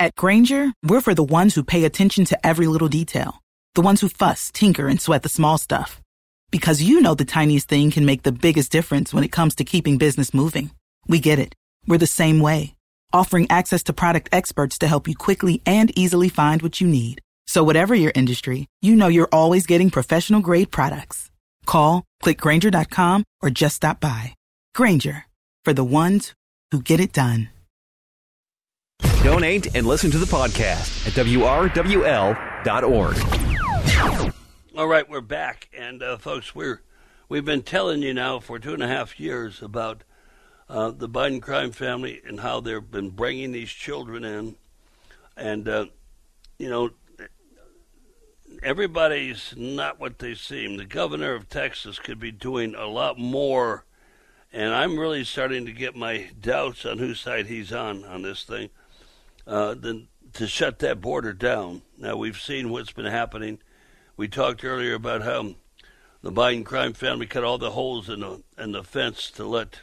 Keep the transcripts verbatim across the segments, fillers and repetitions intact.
At Grainger, we're for the ones who pay attention to every little detail. The ones who fuss, tinker, and sweat the small stuff. Because you know the tiniest thing can make the biggest difference when it comes to keeping business moving. We get it. We're the same way. Offering access to product experts to help you quickly and easily find what you need. So whatever your industry, you know you're always getting professional-grade products. Call, click Grainger dot com, or just stop by. Grainger, for the ones who get it done. Donate and listen to the podcast at W R W L dot org. All right, we're back, and uh, folks, we're we've been telling you now for two and a half years about uh, the Biden crime family and how they've been bringing these children in, and uh, you know, everybody's not what they seem. The governor of Texas could be doing a lot more, and I'm really starting to get my doubts on whose side he's on on this thing. Uh, than to shut that border down. Now, we've seen what's been happening. We talked earlier about how the Biden crime family cut all the holes in the in the fence to let,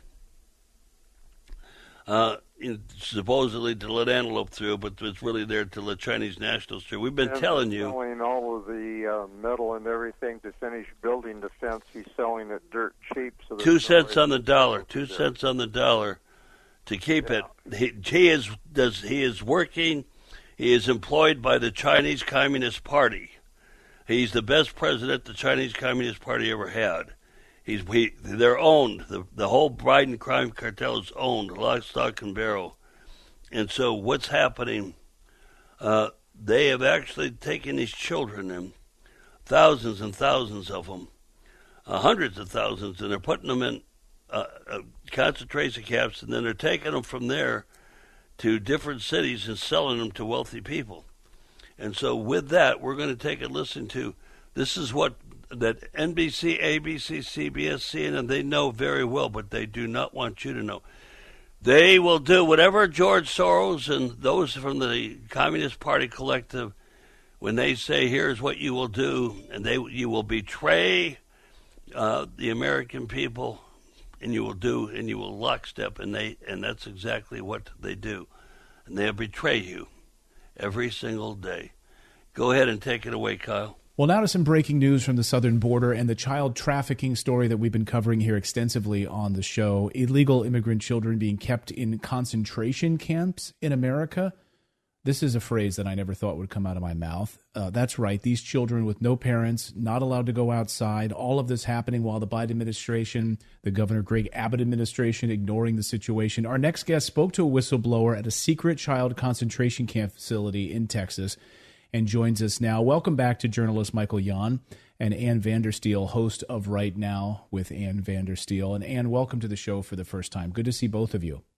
uh, in, supposedly to let antelope through, but it's really there to let Chinese nationals through. We've been and telling you. Selling all of the uh, metal and everything to finish building the fence. He's selling it dirt cheap. So two cents on the dollar. Two there. cents on the dollar to keep yeah. it. He, he is does he is working. He is employed by the Chinese Communist Party. He's the best president the Chinese Communist Party ever had. He's he, they're owned. The the whole Biden crime cartel is owned, lock, stock, and barrel. And so what's happening? Uh, they have actually taken these children in, thousands and thousands of them, uh, hundreds of thousands, and they're putting them in uh, uh, concentration camps, and then they're taking them from there to different cities and selling them to wealthy people. And so with that, we're going to take a listen to, this is what that N B C, A B C, C B S, C N N, they know very well, but they do not want you to know. They will do whatever George Soros and those from the Communist Party collective, when they say, here's what you will do, and they you will betray uh, the American people, and you will do, and you will lockstep, and they and that's exactly what they do. And they'll betray you every single day. Go ahead and take it away, Kyle. Well, now to some breaking news from the southern border and the child trafficking story that we've been covering here extensively on the show. Illegal immigrant children being kept in concentration camps in America. This is a phrase that I never thought would come out of my mouth. Uh, that's right. These children with no parents, not allowed to go outside. All of this happening while the Biden administration, the Governor Greg Abbott administration, ignoring the situation. Our next guest spoke to a whistleblower at a secret child concentration camp facility in Texas and joins us now. Welcome back to journalist Michael Yon and Ann Vandersteel, host of Right Now with Ann Vandersteel. And Ann, welcome to the show for the first time. Good to see both of you.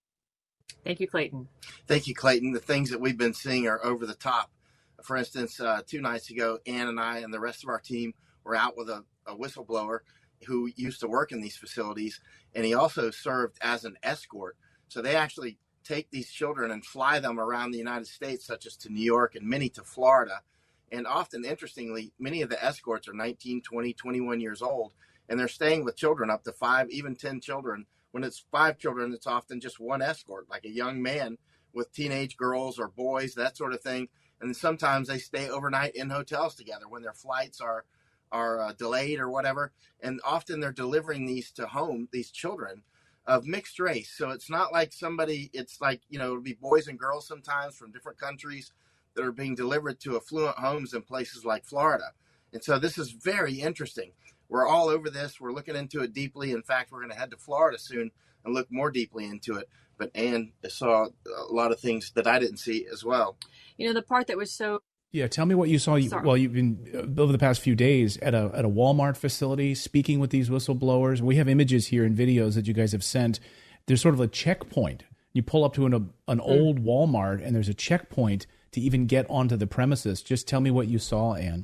Thank you, Clayton. Thank you, Clayton. The things that we've been seeing are over the top. For instance, uh, two nights ago, Ann and I and the rest of our team were out with a, a whistleblower who used to work in these facilities, and he also served as an escort. So they actually take these children and fly them around the United States, such as to New York and many to Florida. And often, interestingly, many of the escorts are nineteen, twenty, twenty-one years old, and they're staying with children up to five, even ten children. When it's five children, it's often just one escort, like a young man with teenage girls or boys, that sort of thing. And sometimes they stay overnight in hotels together when their flights are are uh, delayed or whatever. And often they're delivering these to home, these children of mixed race. So it's not like somebody, it's like, you know, it'll be boys and girls sometimes from different countries that are being delivered to affluent homes in places like Florida. And so this is very interesting. We're all over this. We're looking into it deeply. In fact, we're going to head to Florida soon and look more deeply into it. But Ann saw a lot of things that I didn't see as well. You know, the part that was so... Yeah, tell me what you saw Sorry. while you've been, over the past few days, at a at a Walmart facility, speaking with these whistleblowers. We have images here and videos that you guys have sent. There's sort of a checkpoint. You pull up to an, an mm. old Walmart, and there's a checkpoint to even get onto the premises. Just tell me what you saw, Ann.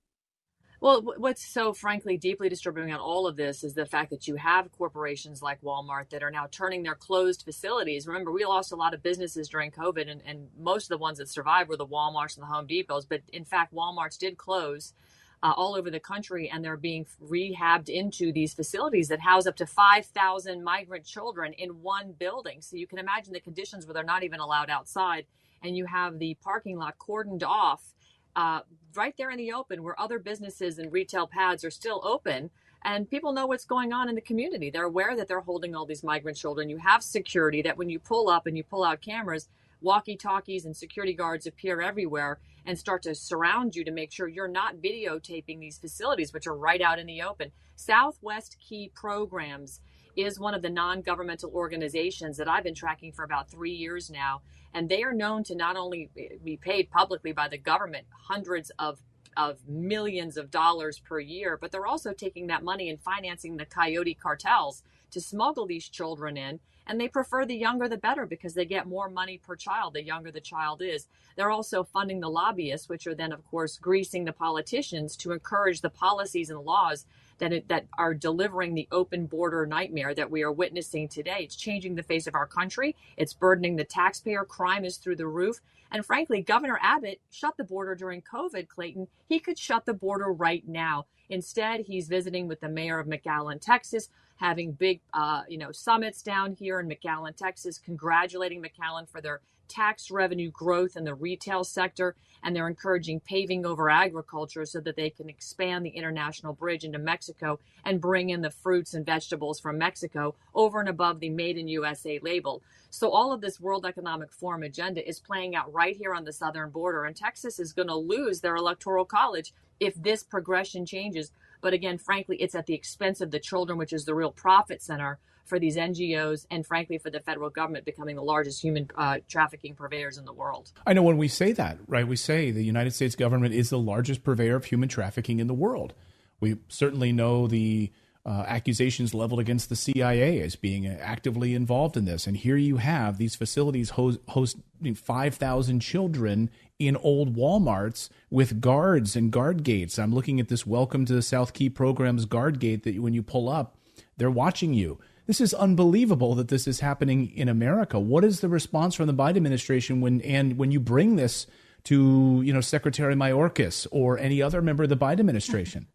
Well, what's so frankly deeply disturbing on all of this is the fact that you have corporations like Walmart that are now turning their closed facilities. Remember, we lost a lot of businesses during COVID, and, and most of the ones that survived were the Walmarts and the Home Depots. But in fact, Walmarts did close uh, all over the country, and they're being rehabbed into these facilities that house up to five thousand migrant children in one building. So you can imagine the conditions where they're not even allowed outside. and you have the parking lot cordoned off uh, right there in the open where other businesses and retail pads are still open. And people know what's going on in the community. They're aware that they're holding all these migrant children. You have security that when you pull up and you pull out cameras, walkie-talkies and security guards appear everywhere and start to surround you to make sure you're not videotaping these facilities, which are right out in the open. Southwest Key Programs is one of the non-governmental organizations that I've been tracking for about three years now. And they are known to not only be paid publicly by the government, hundreds of of millions of dollars per year, but they're also taking that money and financing the coyote cartels to smuggle these children in. And they prefer the younger the better because they get more money per child the younger the child is. They're also funding the lobbyists, which are then, of course, greasing the politicians to encourage the policies and laws that it, that are delivering the open border nightmare that we are witnessing today. It's changing the face of our country. It's burdening the taxpayer. Crime is through the roof. And frankly, Governor Abbott shut the border during COVID, Clayton. He could shut the border right now. Instead, he's visiting with the mayor of McAllen, Texas, having big, uh, you know, summits down here in McAllen, Texas, congratulating McAllen for their tax revenue growth in the retail sector. And they're encouraging paving over agriculture so that they can expand the international bridge into Mexico and bring in the fruits and vegetables from Mexico over and above the Made in U S A label. So all of this World Economic Forum agenda is playing out right here on the southern border. And Texas is going to lose their electoral college if this progression changes. But again, frankly, it's at the expense of the children, which is the real profit center for these N G Os and, frankly, for the federal government becoming the largest human uh, trafficking purveyors in the world. I know when we say that, right, we say the United States government is the largest purveyor of human trafficking in the world. We certainly know the uh, accusations leveled against the C I A as being actively involved in this. And here you have these facilities host, host five thousand children in old Walmarts with guards and guard gates. I'm looking at this Welcome to the South Key Program's guard gate that when you pull up, they're watching you. This is unbelievable that this is happening in America. What is the response from the Biden administration when and when you bring this to, you know, Secretary Mayorkas or any other member of the Biden administration?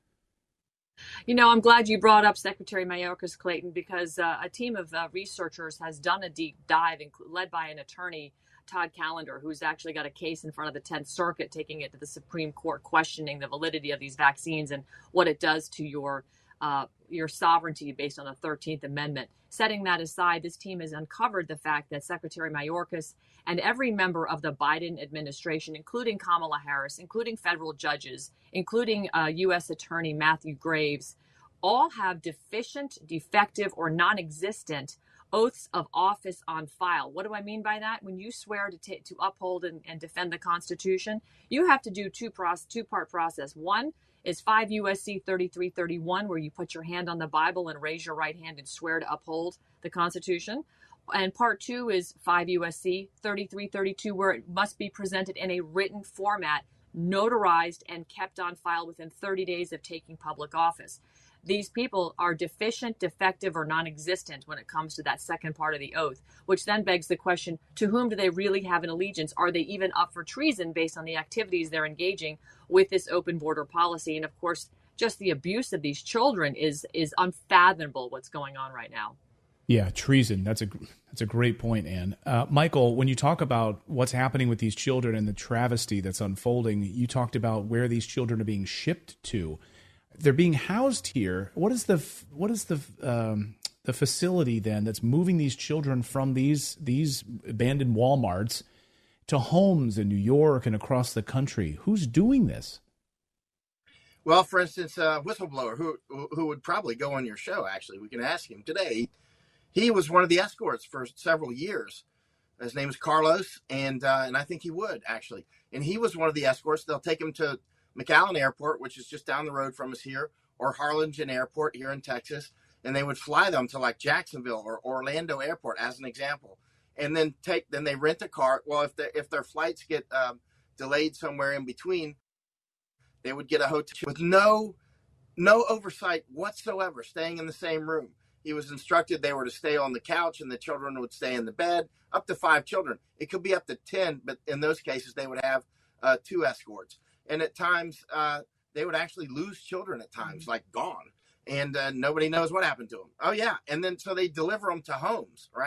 You know, I'm glad you brought up Secretary Mayorkas, Clayton, because uh, a team of uh, researchers has done a deep dive, led by an attorney, Todd Callender, who's actually got a case in front of the tenth Circuit, taking it to the Supreme Court, questioning the validity of these vaccines and what it does to your Uh, your sovereignty based on the thirteenth Amendment. Setting that aside, this team has uncovered the fact that Secretary Mayorkas and every member of the Biden administration, including Kamala Harris, including federal judges, including uh, U S Attorney Matthew Graves, all have deficient, defective, or non-existent oaths of office on file. What do I mean by that? When you swear to ta- to uphold and, and defend the Constitution, you have to do two process, two-part process. One is five U S C thirty-three thirty-one, where you put your hand on the Bible and raise your right hand and swear to uphold the Constitution. And part two is five U S C thirty-three thirty-two, where it must be presented in a written format, notarized, and kept on file within thirty days of taking public office. These people are deficient, defective, or non-existent when it comes to that second part of the oath, which then begs the question, to whom do they really have an allegiance? Are they even up for treason based on the activities they're engaging with this open border policy? And of course, just the abuse of these children is is unfathomable what's going on right now. Yeah, treason. That's a that's a great point, Ann. Uh, Michael, when you talk about what's happening with these children and the travesty that's unfolding, you talked about where these children are being shipped to. They're being housed here. What is the what is the um, the facility then that's moving these children from these these abandoned Walmarts to homes in New York and across the country? Who's doing this? Well, for instance, a whistleblower who who would probably go on your show. Actually, we can ask him today. He was one of the escorts for several years. His name is Carlos, and uh, and I think he would actually. And he was one of the escorts. They'll take him to McAllen Airport, which is just down the road from us here, or Harlingen Airport here in Texas, and they would fly them to like Jacksonville or Orlando Airport as an example, and then take then they rent a car. Well, if the, if their flights get um, delayed somewhere in between, they would get a hotel with no no oversight whatsoever, staying in the same room. He was instructed they were to stay on the couch and the children would stay in the bed, up to five children. It could be up to ten, but in those cases, they would have uh, two escorts. And at times, uh, they would actually lose children at times, like gone. And uh, nobody knows what happened to them. Oh, yeah. And then so they deliver them to homes, right?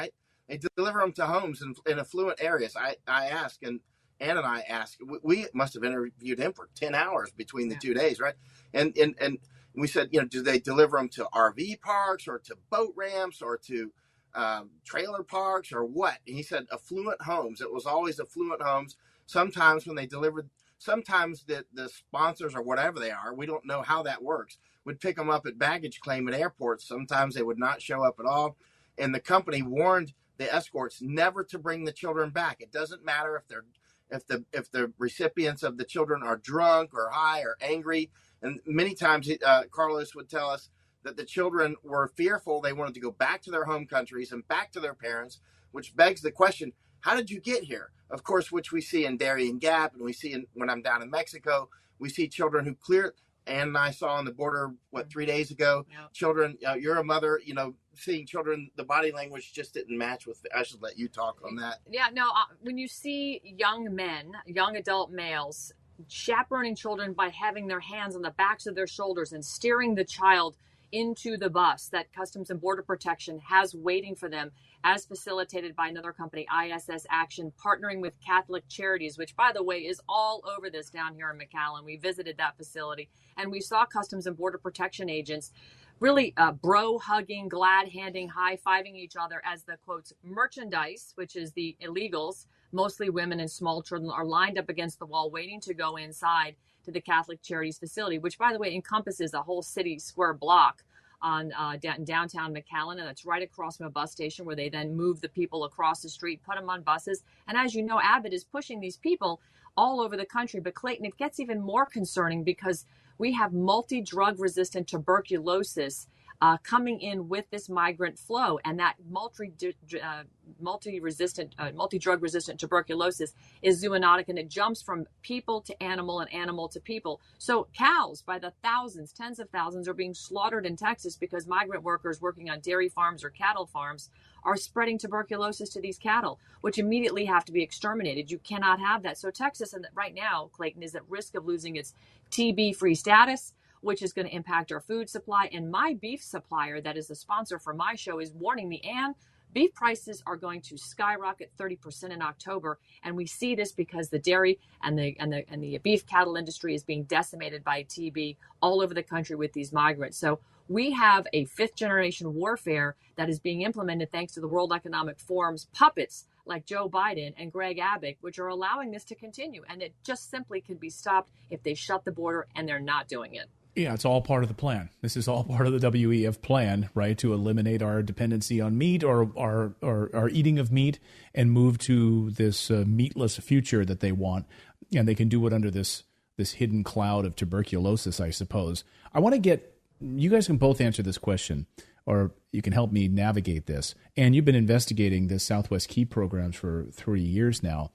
They deliver them to homes in, in affluent areas. I, I ask, and Ann and I ask, we, we must have interviewed him for ten hours between the yeah. two days, right? And, and, and we said, you know, do they deliver them to R V parks or to boat ramps or to um, trailer parks or what? And he said affluent homes. It was always affluent homes. Sometimes when they delivered, sometimes the, the sponsors or whatever they are, we don't know how that works, would pick them up at baggage claim at airports. Sometimes they would not show up at all. And the company warned the escorts never to bring the children back. It doesn't matter if they're if the if the recipients of the children are drunk or high or angry. And many times uh, Carlos would tell us that the children were fearful. They wanted to go back to their home countries and back to their parents, which begs the question, how did you get here? Of course, which we see in Darien Gap, and we see in, when I'm down in Mexico, we see children who clear. Ann and I saw on the border, what, three days ago, yeah. children, uh, you're a mother, you know, seeing children, the body language just didn't match with, I should let you talk on that. Yeah, no, uh, when you see young men, young adult males, chaperoning children by having their hands on the backs of their shoulders and steering the child into the bus that Customs and Border Protection has waiting for them, as facilitated by another company, I S S Action, partnering with Catholic Charities, which, by the way, is all over this down here in McAllen. We visited that facility, and we saw Customs and Border Protection agents really uh, bro-hugging, glad-handing, high-fiving each other as the, quotes, merchandise, which is the illegals, mostly women and small children, are lined up against the wall waiting to go inside to the Catholic Charities facility, which, by the way, encompasses a whole city square block on uh, down, downtown McAllen, and that's right across from a bus station where they then move the people across the street, put them on buses. And as you know, Abbott is pushing these people all over the country. But Clayton, it gets even more concerning because we have multi-drug resistant tuberculosis uh, coming in with this migrant flow, and that multi uh, multi-resistant, uh, multi-drug resistant tuberculosis is zoonotic, and it jumps from people to animal and animal to people. So cows by the thousands, tens of thousands, are being slaughtered in Texas because migrant workers working on dairy farms or cattle farms are spreading tuberculosis to these cattle, which immediately have to be exterminated. You cannot have that. So Texas, and right now, Clayton, is at risk of losing its T B-free status, which is going to impact our food supply. And my beef supplier, that is the sponsor for my show, is warning me, Ann, beef prices are going to skyrocket thirty percent in October. And we see this because the dairy and the and the and the beef cattle industry is being decimated by T B all over the country with these migrants. So we have a fifth generation warfare that is being implemented thanks to the World Economic Forum's puppets like Joe Biden and Greg Abbott, which are allowing this to continue. And it just simply can be stopped if they shut the border, and they're not doing it. Yeah, it's all part of the plan. This is all part of the W E F plan, right, to eliminate our dependency on meat or our, or our eating of meat and move to this uh, meatless future that they want. And they can do it under this this hidden cloud of tuberculosis, I suppose. I want to get, you guys can both answer this question, or you can help me navigate this. And you've been investigating the Southwest Key programs for three years now.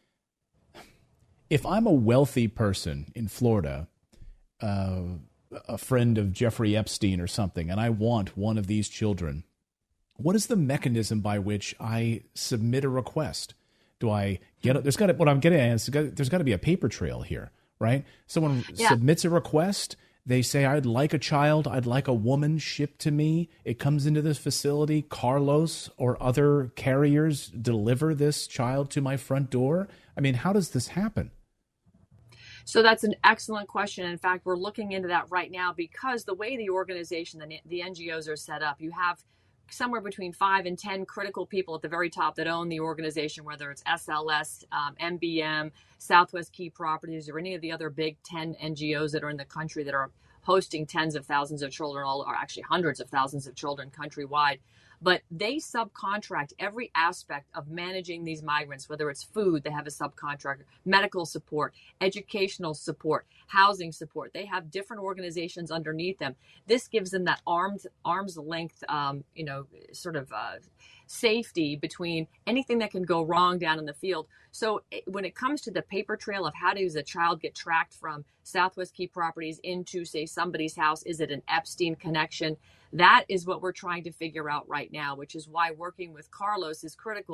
If I'm a wealthy person in Florida, uh, a friend of Jeffrey Epstein or something, and I want one of these children, what is the mechanism by which I submit a request? Do I get it? There's got to, what I'm getting at is there's got to be a paper trail here, right? Someone yeah. submits a request. They say, I'd like a child. I'd like a woman shipped to me. It comes into this facility. Carlos or other carriers deliver this child to my front door. I mean, how does this happen? So that's an excellent question. In fact, we're looking into that right now because the way the organization, the, the N G Os are set up, you have somewhere between five and ten critical people at the very top that own the organization, whether it's S L S, um, M B M, Southwest Key Properties, or any of the other big ten N G Os that are in the country that are hosting tens of thousands of children, all or actually hundreds of thousands of children countrywide. But they subcontract every aspect of managing these migrants, whether it's food, they have a subcontractor, medical support, educational support, housing support. They have different organizations underneath them. This gives them that arm's, arm's length, um, you know, sort of uh, safety between anything that can go wrong down in the field. So when it comes to the paper trail of how does a child get tracked from Southwest Key Properties into, say, somebody's house, is it an Epstein connection? That is what we're trying to figure out right now, which is why working with Carlos is critical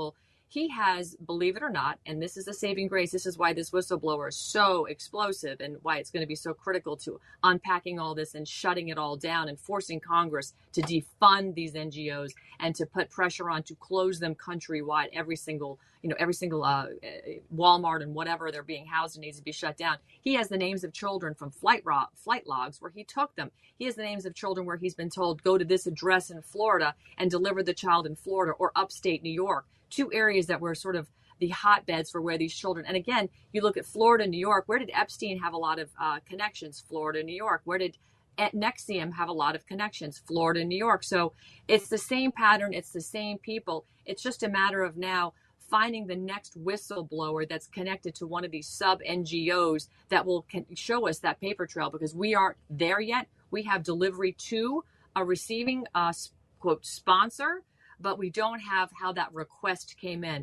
he has, believe it or not, and this is a saving grace, this is why this whistleblower is so explosive and why it's going to be so critical to unpacking all this and shutting it all down and forcing Congress to defund these N G Os and to put pressure on to close them countrywide. Every single, you know, every single uh, Walmart and whatever they're being housed in needs to be shut down. He has the names of children from flight, ro- flight logs where he took them. He has the names of children where he's been told, go to this address in Florida and deliver the child in Florida or upstate New York. Two areas that were sort of the hotbeds for where these children. And again, you look at Florida, New York. Where did Epstein have a lot of uh, connections? Florida, New York. Where did N X I V M have a lot of connections? Florida, New York. So it's the same pattern. It's the same people. It's just a matter of now finding the next whistleblower that's connected to one of these sub N G Os that will can show us that paper trail, because we aren't there yet. We have delivery to a receiving uh, quote sponsor, but we don't have how that request came in.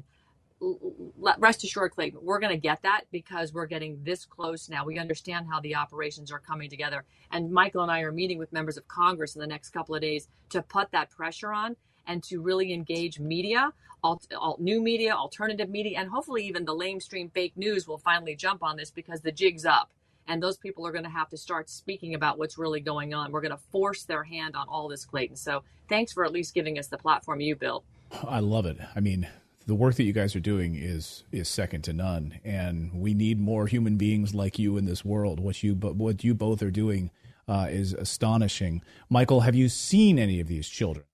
Rest assured, Clayton, we're going to get that because we're getting this close now. We understand how the operations are coming together. And Michael and I are meeting with members of Congress in the next couple of days to put that pressure on and to really engage media, alt, alt, new media, alternative media, and hopefully even the lamestream fake news will finally jump on this because the jig's up. And those people are going to have to start speaking about what's really going on. We're going to force their hand on all this, Clayton. So thanks for at least giving us the platform you built. I love it. I mean, the work that you guys are doing is is second to none, and we need more human beings like you in this world. What you but what you both are doing uh, is astonishing. Michael, have you seen any of these children?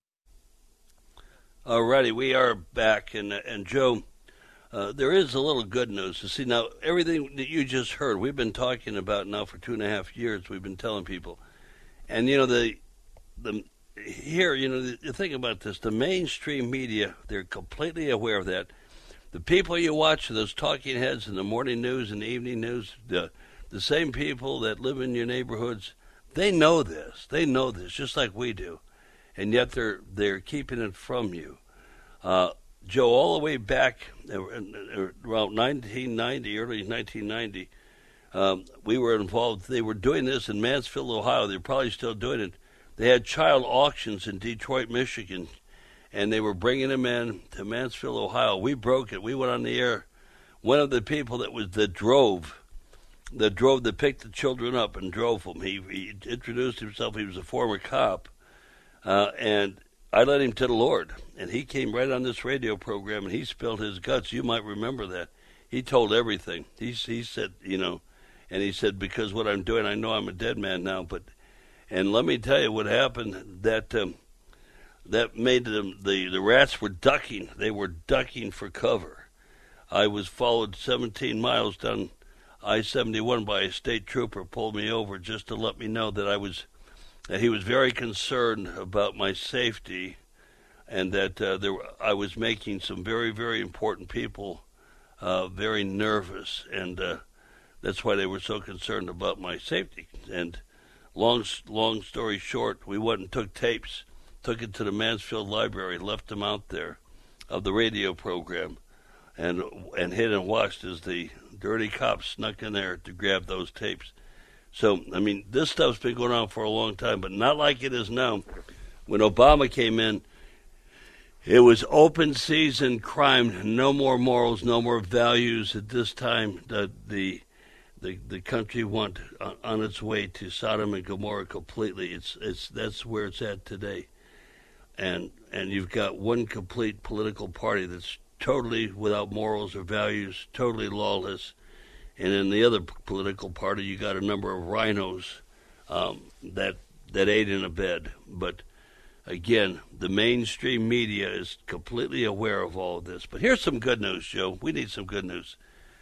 Alrighty, we are back, and and Joe, uh, there is a little good news. You see, now everything that you just heard, we've been talking about now for two and a half years. We've been telling people, and you know the the. Here, you know, the thing about this, the mainstream media, they're completely aware of that. The people you watch, those talking heads in the morning news and the evening news, the the same people that live in your neighborhoods, they know this. They know this, just like we do. And yet they're they're keeping it from you. Uh, Joe, all the way back around nineteen ninety, early nineteen ninety, um, we were involved. They were doing this in Mansfield, Ohio. They're probably still doing it. They had child auctions in Detroit, Michigan, and they were bringing them in to Mansfield, Ohio. We broke it. We went on the air. One of the people that was that drove, that drove, that picked the children up and drove them. He, he introduced himself. He was a former cop, uh, and I led him to the Lord. And he came right on this radio program, and he spilled his guts. You might remember that. He told everything. He he said, you know, and he said, because what I'm doing, I know I'm a dead man now, but. And let me tell you what happened. That um, that made them the the rats were ducking. They were ducking for cover. I was followed seventeen miles down I seventy-one by a state trooper. Pulled me over just to let me know that I was that he was very concerned about my safety, and that uh, there I was making some very very important people uh, very nervous, and uh, that's why they were so concerned about my safety. And Long, long story short, we went and took tapes, took it to the Mansfield Library, left them out there of the radio program, and and hid and watched as the dirty cops snuck in there to grab those tapes. So, I mean, this stuff's been going on for a long time, but not like it is now. When Obama came in, it was open season crime, no more morals, no more values. At this time, the the The the country went on its way to Sodom and Gomorrah completely. It's it's that's where it's at today, and and you've got one complete political party that's totally without morals or values, totally lawless, and in the other political party you got a number of rhinos um, that that ate in a bed. But again, the mainstream media is completely aware of all of this. But here's some good news, Joe. We need some good news.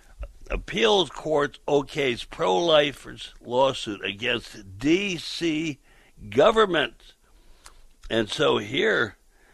Appeals court okays pro-lifers lawsuit against D C government. And so here,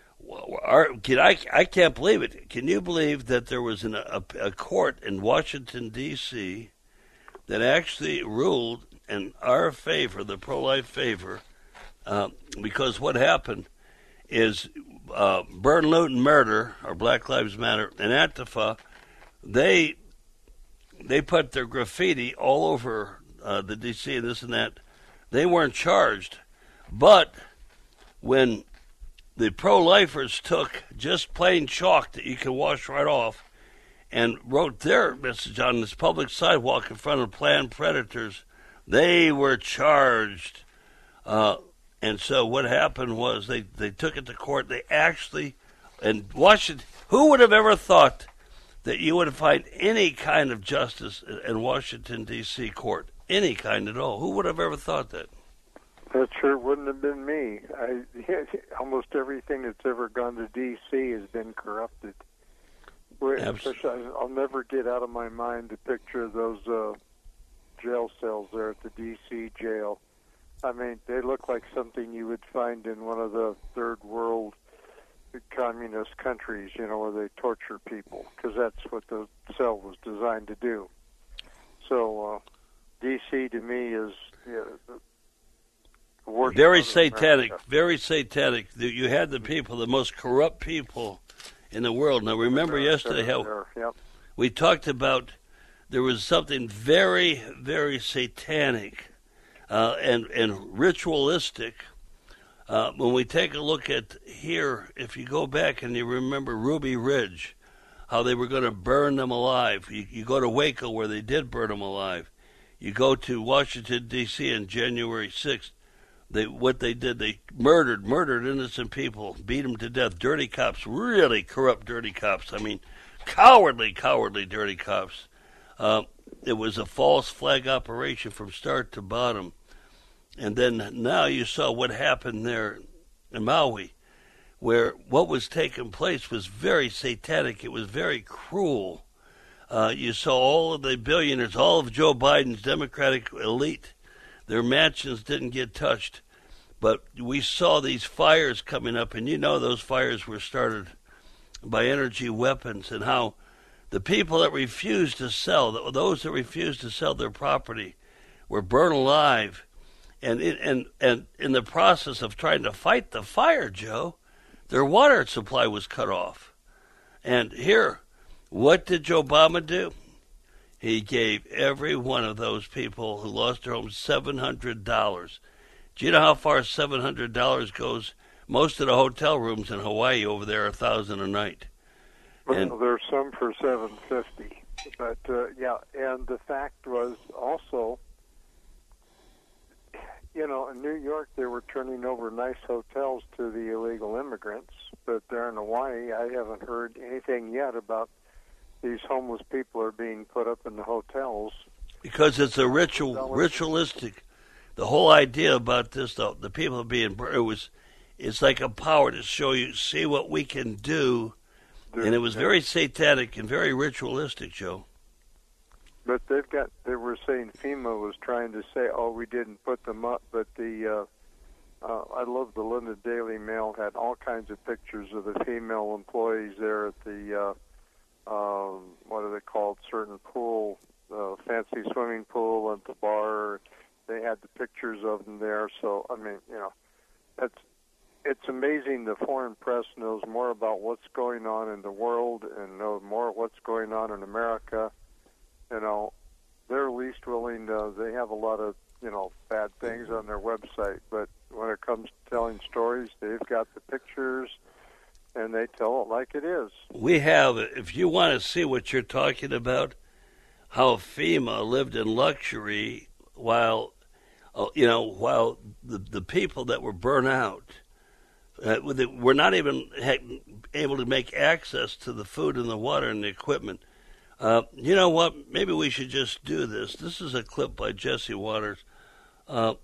our, can I, I can't believe it. Can you believe that there was an, a, a court in Washington, D C that actually ruled in our favor, the pro-life favor, uh, because what happened is uh, Burn, Loot, and Murder, or Black Lives Matter, and Antifa, they... They put their graffiti all over uh, the D C and this and that. They weren't charged. But when the pro-lifers took just plain chalk that you can wash right off and wrote their message on this public sidewalk in front of Planned Predators. They were charged. Uh, and so what happened was they, they took it to court. They actually, and Washington, who would have ever thought that you would find any kind of justice in Washington, D C court? Any kind at all. Who would have ever thought that? That sure wouldn't have been me. I, almost everything that's ever gone to D C has been corrupted. Especially, I'll never get out of my mind the picture of those uh, jail cells there at the D C jail. I mean, they look like something you would find in one of the third world communist countries, you know, where they torture people, because that's what the cell was designed to do. So, uh, D C to me is you know, the worst. Very satanic, very satanic. You had the people, the most corrupt people in the world. Now, remember yesterday how yep. we talked about there was something very, very satanic uh, and, and ritualistic. Uh, when we take a look at here, if you go back and you remember Ruby Ridge, how they were going to burn them alive. You, you go to Waco where they did burn them alive. You go to Washington, D C on January sixth. They, what they did, they murdered, murdered innocent people, beat them to death. Dirty cops, really corrupt dirty cops. I mean, cowardly, cowardly dirty cops. Uh, it was a false flag operation from start to bottom. And then now you saw what happened there in Maui, where what was taking place was very satanic. It was very cruel. Uh, you saw all of the billionaires, all of Joe Biden's Democratic elite, their mansions didn't get touched. But we saw these fires coming up, and you know those fires were started by energy weapons, and how the people that refused to sell, those that refused to sell their property, were burned alive. And in, and, and in the process of trying to fight the fire, Joe, their water supply was cut off. And here, what did Joe Obama do? He gave every one of those people who lost their homes seven hundred dollars. Do you know how far seven hundred dollars goes? Most of the hotel rooms in Hawaii over there are one thousand dollars a night. Well, And, there's some for seven hundred fifty dollars. But, uh, yeah, and the fact was also, you know, in New York they were turning over nice hotels to the illegal immigrants. But there in Hawaii, I haven't heard anything yet about these homeless people are being put up in the hotels. because it's a ritual, ritualistic. The whole idea about this, though, the people being burned, it was, it's like a power to show you, see what we can do. And it was very satanic and very ritualistic, Joe. But they've got, they were saying FEMA was trying to say, oh, we didn't put them up. But the, uh, uh, I love the London Daily Mail had all kinds of pictures of the female employees there at the, uh, um, what are they called, certain pool, uh, fancy swimming pool at the bar. They had the pictures of them there. So, I mean, you know, that's, it's amazing the foreign press knows more about what's going on in the world and knows more what's going on in America. You know, they're least willing to, they have a lot of, you know, bad things on their website, but when it comes to telling stories, they've got the pictures and they tell it like it is. We have, if you want to see what you're talking about, how FEMA lived in luxury while, you know, while the, the people that were burnt out, uh, were not even able to make access to the food and the water and the equipment. Uh, you know what? Maybe we should just do this. This is a clip by Jesse Waters. Uh,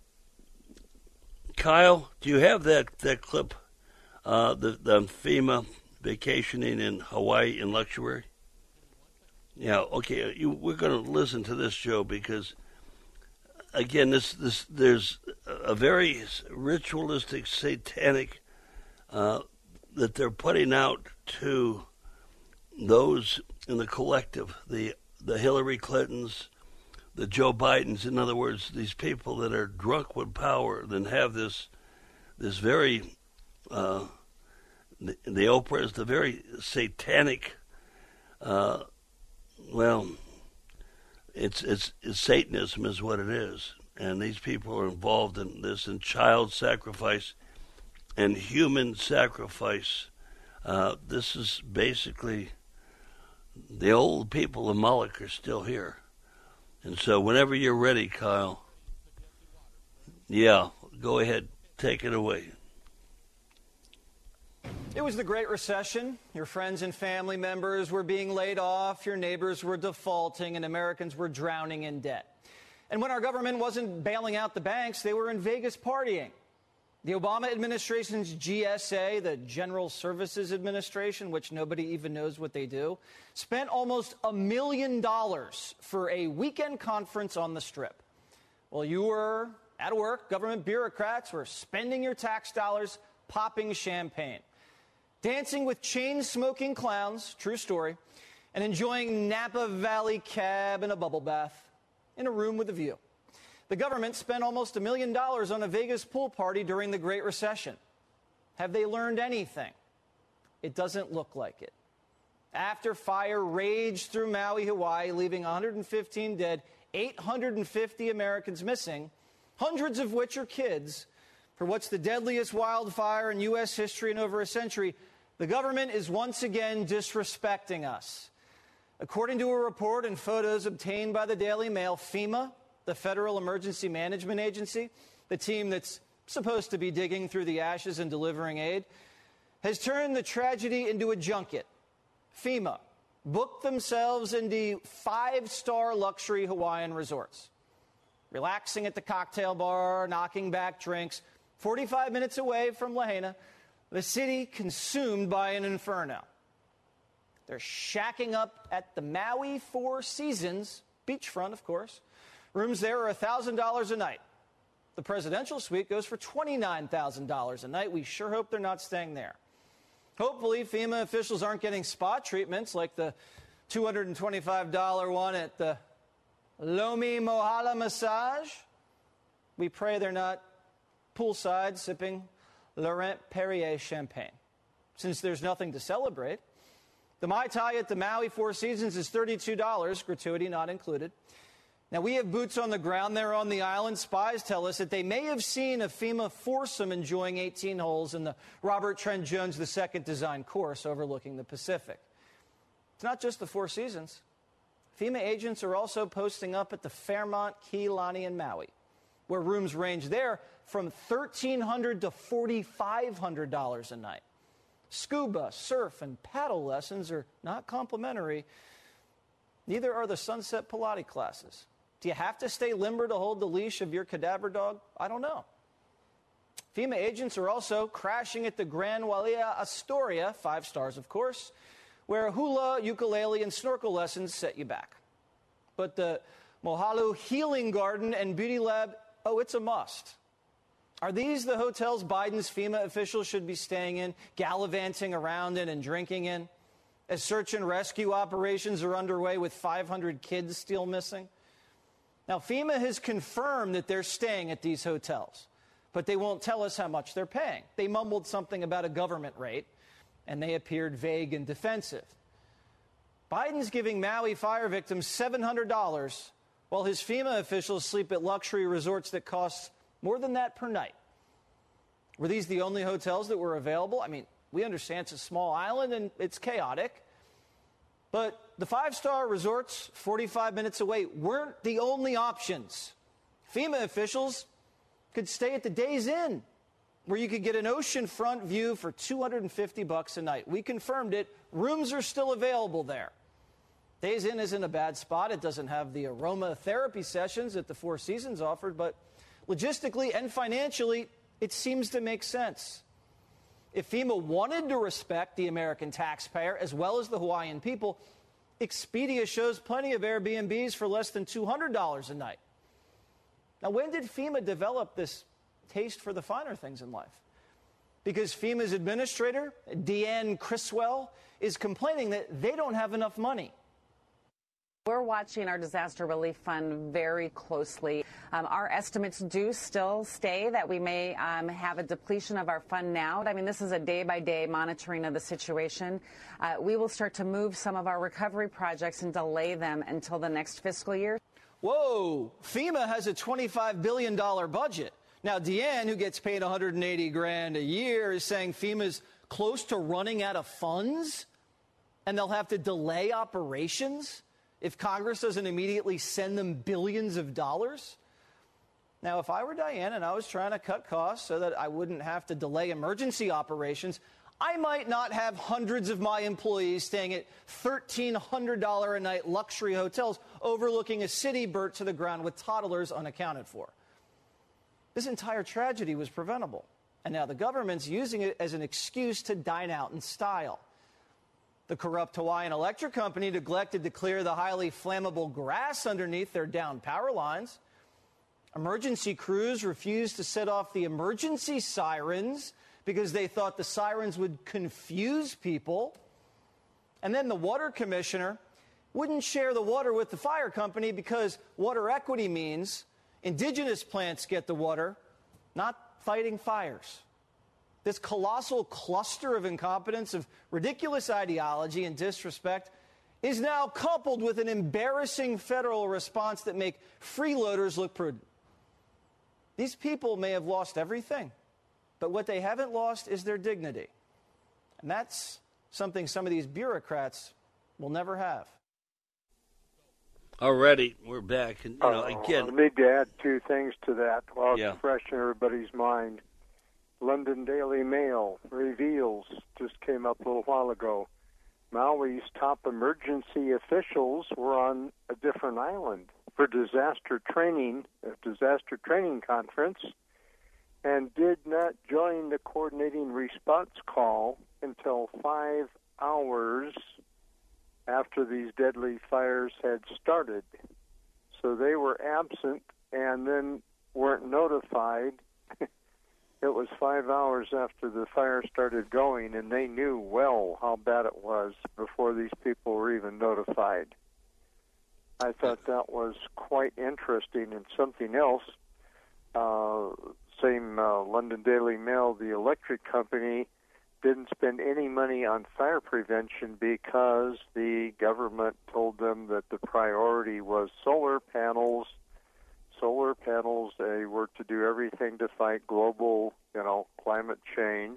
Kyle, do you have that, that clip, uh, the, the FEMA vacationing in Hawaii in luxury? Yeah, okay. You, we're going to listen to this, Joe, because, again, this, this there's a very ritualistic, satanic uh, that they're putting out to those in the collective, the the Hillary Clintons, the Joe Bidens, in other words, these people that are drunk with power, then have this this very, uh, the, the Oprah is the very satanic, uh, well, it's, it's it's Satanism is what it is, and these people are involved in this, in child sacrifice. and human sacrifice. Uh, this is basically the old people of Moloch are still here. And so whenever you're ready, Kyle, yeah, go ahead, take it away. It was the Great Recession. Your friends and family members were being laid off, your neighbors were defaulting, and Americans were drowning in debt. And when our government wasn't bailing out the banks, they were in Vegas partying. The Obama administration's G S A, the General Services Administration, which nobody even knows what they do, spent almost a million dollars for a weekend conference on the Strip. While you were at work, government bureaucrats were spending your tax dollars popping champagne, dancing with chain-smoking clowns, true story, and enjoying Napa Valley cab and a bubble bath in a room with a view. The government spent almost a million dollars on a Vegas pool party during the Great Recession. Have they learned anything? It doesn't look like it. After fire raged through Maui, Hawaii, leaving one hundred fifteen dead, eight hundred fifty Americans missing, hundreds of which are kids, for what's the deadliest wildfire in U S history in over a century, the government is once again disrespecting us. According to a report and photos obtained by the Daily Mail, FEMA, the Federal Emergency Management Agency, the team that's supposed to be digging through the ashes and delivering aid, has turned the tragedy into a junket. FEMA booked themselves into five-star luxury Hawaiian resorts, relaxing at the cocktail bar, knocking back drinks, forty-five minutes away from Lahaina, the city consumed by an inferno. They're shacking up at the Maui Four Seasons, beachfront, of course. Rooms there are one thousand dollars a night. The presidential suite goes for twenty-nine thousand dollars a night. We sure hope they're not staying there. Hopefully, FEMA officials aren't getting spa treatments like the two hundred twenty-five dollars one at the Lomi Mohala Massage. We pray they're not poolside sipping Laurent Perrier champagne. Since there's nothing to celebrate, the Mai Tai at the Maui Four Seasons is thirty-two dollars, gratuity not included. Now, we have boots on the ground there on the island. Spies tell us that they may have seen a FEMA foursome enjoying eighteen holes in the Robert Trent Jones the Second design course overlooking the Pacific. It's not just the Four Seasons. FEMA agents are also posting up at the Fairmont Kea Lani in Maui, where rooms range there from thirteen hundred dollars to forty-five hundred dollars a night. Scuba, surf, and paddle lessons are not complimentary. Neither are the Sunset Pilates classes. Do you have to stay limber to hold the leash of your cadaver dog? I don't know. FEMA agents are also crashing at the Grand Wailea Astoria, five stars of course, where hula, ukulele, and snorkel lessons set you back. But the Mohalu Healing Garden and Beauty Lab, oh, it's a must. Are these the hotels Biden's FEMA officials should be staying in, gallivanting around in and drinking in, as search and rescue operations are underway with five hundred kids still missing? Now, FEMA has confirmed that they're staying at these hotels, but they won't tell us how much they're paying. They mumbled something about a government rate, and they appeared vague and defensive. Biden's giving Maui fire victims seven hundred dollars, while his FEMA officials sleep at luxury resorts that cost more than that per night. Were these the only hotels that were available? I mean, we understand it's a small island and it's chaotic. But the five-star resorts, forty-five minutes away, weren't the only options. FEMA officials could stay at the Days Inn, where you could get an oceanfront view for two hundred fifty bucks a night. We confirmed it. Rooms are still available there. Days Inn isn't a bad spot. It doesn't have the aromatherapy sessions that the Four Seasons offered, but logistically and financially, it seems to make sense. If FEMA wanted to respect the American taxpayer as well as the Hawaiian people, Expedia shows plenty of Airbnbs for less than two hundred dollars a night. Now, when did FEMA develop this taste for the finer things in life? Because FEMA's administrator, Deanne Criswell, is complaining that they don't have enough money. We're watching our disaster relief fund very closely. Um, our estimates do still stay that we may um, have a depletion of our fund now. I mean, this is a day-by-day monitoring of the situation. Uh, we will start to move some of our recovery projects and delay them until the next fiscal year. Whoa! FEMA has a twenty-five billion dollars budget. Now, Deanne, who gets paid one hundred eighty grand a year, is saying FEMA's close to running out of funds, and they'll have to delay operations if Congress doesn't immediately send them billions of dollars. Now, if I were Diane and I was trying to cut costs so that I wouldn't have to delay emergency operations, I might not have hundreds of my employees staying at thirteen hundred dollars a night luxury hotels overlooking a city burnt to the ground with toddlers unaccounted for. This entire tragedy was preventable, and now the government's using it as an excuse to dine out in style. The corrupt Hawaiian Electric Company neglected to clear the highly flammable grass underneath their downed power lines. Emergency crews refused to set off the emergency sirens because they thought the sirens would confuse people. And then the water commissioner wouldn't share the water with the fire company because water equity means indigenous plants get the water, not fighting fires. This colossal cluster of incompetence, of ridiculous ideology and disrespect is now coupled with an embarrassing federal response that make freeloaders look prudent. These people may have lost everything, but what they haven't lost is their dignity. And that's something some of these bureaucrats will never have. Alrighty, we're back. And, you know, uh, again, I need to add two things to that while yeah. it's fresh in everybody's mind. London Daily Mail reveals, just came up a little while ago, Maui's top emergency officials were on a different island for disaster training, a disaster training conference, and did not join the coordinating response call until five hours after these deadly fires had started. So they were absent and then weren't notified. It was five hours after the fire started going, and they knew well how bad it was before these people were even notified. I thought that was quite interesting. And something else, uh, same uh, London Daily Mail, the electric company didn't spend any money on fire prevention because the government told them that the priority was solar panels. Solar panels, they were to do everything to fight global, you know, climate change.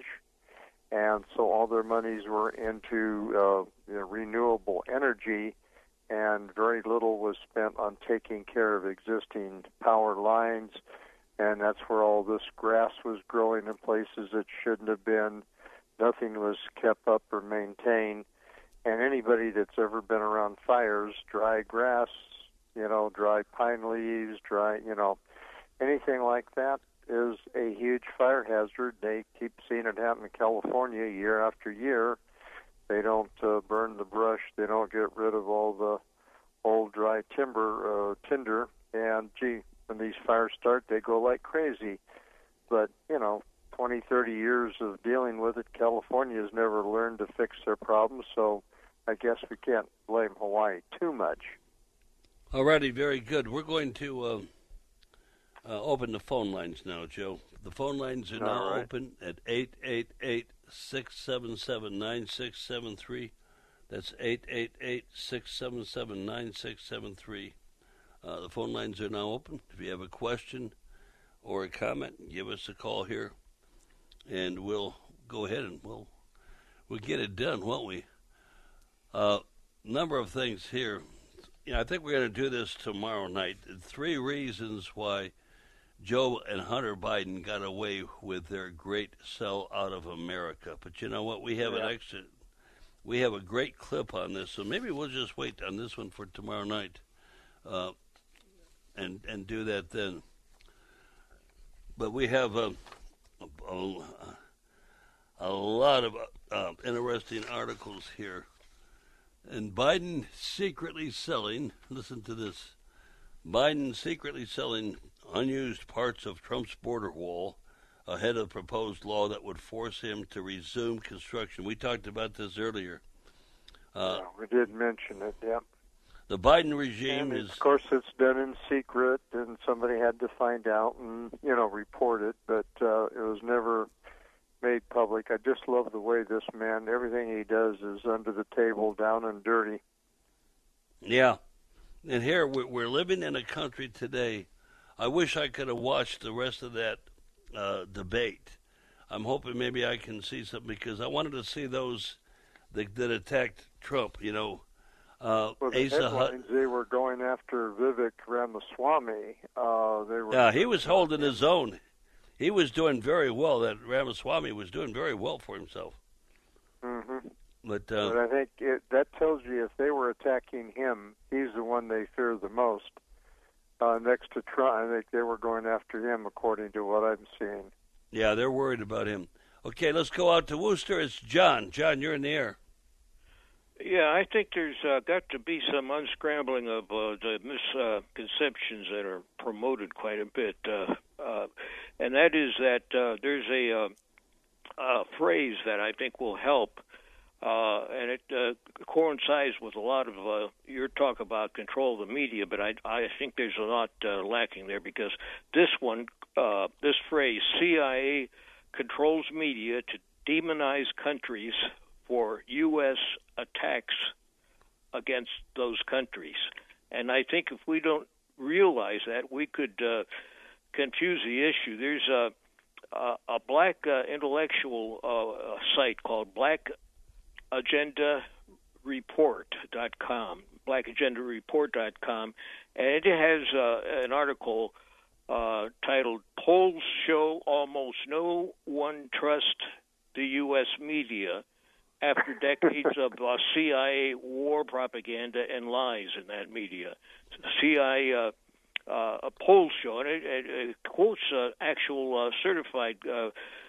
And so all their monies were into uh, you know, renewable energy, and very little was spent on taking care of existing power lines. And that's where all this grass was growing in places it shouldn't have been. Nothing was kept up or maintained. And anybody that's ever been around fires, dry grass, you know, dry pine leaves, dry, you know, anything like that is a huge fire hazard. They keep seeing it happen in California year after year. They don't uh, burn the brush. They don't get rid of all the old dry timber, uh, tinder. And, gee, when these fires start, they go like crazy. But, you know, twenty, thirty years of dealing with it, California has never learned to fix their problems. So I guess we can't blame Hawaii too much. Alrighty, very good. We're going to uh, uh, open the phone lines now, Joe. The phone lines are now right. open at eight eight eight, six seven seven, nine six seven three. That's eight eight eight, six seven seven, nine six seven three. Uh, the phone lines are now open. If you have a question or a comment, give us a call here, and we'll go ahead and we'll we'll get it done, won't we? A uh, number of things here. You know, I think we're going to do this tomorrow night. Three reasons why Joe and Hunter Biden got away with their great sell out of America. But you know what? We have yeah. an extra, we have a great clip on this, so maybe we'll just wait on this one for tomorrow night, uh, and and do that then. But we have a a, a lot of uh, interesting articles here. And Biden secretly selling, listen to this, Biden secretly selling unused parts of Trump's border wall ahead of proposed law that would force him to resume construction. We talked about this earlier. Uh, yeah, we did mention it, yeah. The Biden regime and is... Of course, it's done in secret, and somebody had to find out and, you know, report it, but uh, it was never made public. I just love the way this man, everything he does is under the table, down and dirty. Yeah. And here, we're living in a country today. I wish I could have watched the rest of that uh, debate. I'm hoping maybe I can see something because I wanted to see those that, that attacked Trump. You know, uh, well, the Asa headlines, they were going after Vivek Ramaswamy. Uh, they were. Yeah, he was holding his own. He was doing very well. That Ramaswamy was doing very well for himself. Mm-hmm. But, uh, but I think it, that tells you if they were attacking him, he's the one they fear the most. Uh, next to Trump, I think they were going after him, according to what I'm seeing. Yeah, they're worried about him. Okay, let's go out to Worcester. It's John. John, you're in the air. Yeah, I think there's uh, got to be some unscrambling of uh, the misconceptions that are promoted quite a bit, uh, uh, and that is that uh, there's a, uh, a phrase that I think will help, uh, and it uh, coincides with a lot of uh, your talk about control of the media, but I, I think there's a lot uh, lacking there because this one, uh, this phrase, C I A controls media to demonize countries for U S attacks against those countries. And I think if we don't realize that, we could uh, confuse the issue. There's a, a, a black uh, intellectual uh, site called black agenda report dot com, black agenda report dot com, and it has uh, an article uh, titled Polls Show Almost No One Trust the U S Media after decades of uh, C I A war propaganda and lies in that media. C I A uh, uh, a poll show, and it, it, it quotes uh, actual uh, certified uh,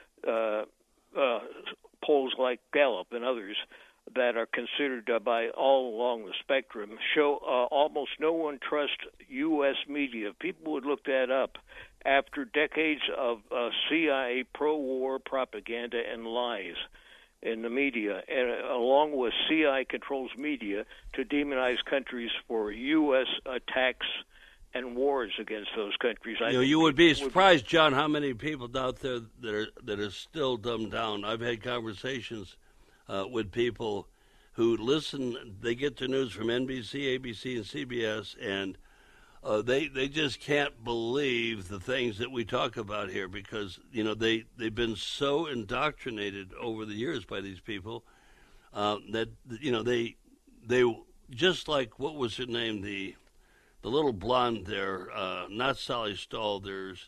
uh, uh, polls like Gallup and others that are considered uh, by all along the spectrum, show uh, almost no one trusts U S media. People would look that up after decades of uh, C I A pro-war propaganda and lies in the media, and uh, along with C I A controls media to demonize countries for U S attacks and wars against those countries. I you know, you would be surprised, John, how many people out there that are that are still dumbed down. I've had conversations uh, with people who listen. They get their news from N B C, A B C, and C B S, and uh, they they just can't believe the things that we talk about here because you know they they've been so indoctrinated over the years by these people uh, that you know they they just like what was her name the the little blonde there, uh, not Sally Stahl. There's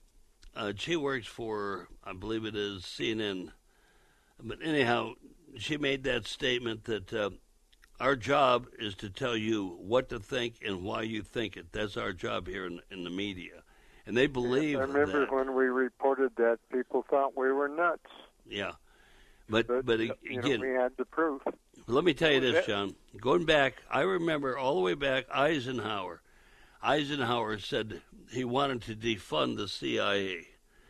uh, she works for I believe it is C N N, but anyhow she made that statement that. Uh, Our job is to tell you what to think and why you think it. That's our job here in, in the media. And they believe I remember that. when we reported that, people thought we were nuts. Yeah. But, but, but again, you know, we had the proof. Let me tell you this, John. Going back, I remember all the way back, Eisenhower. Eisenhower said he wanted to defund the C I A.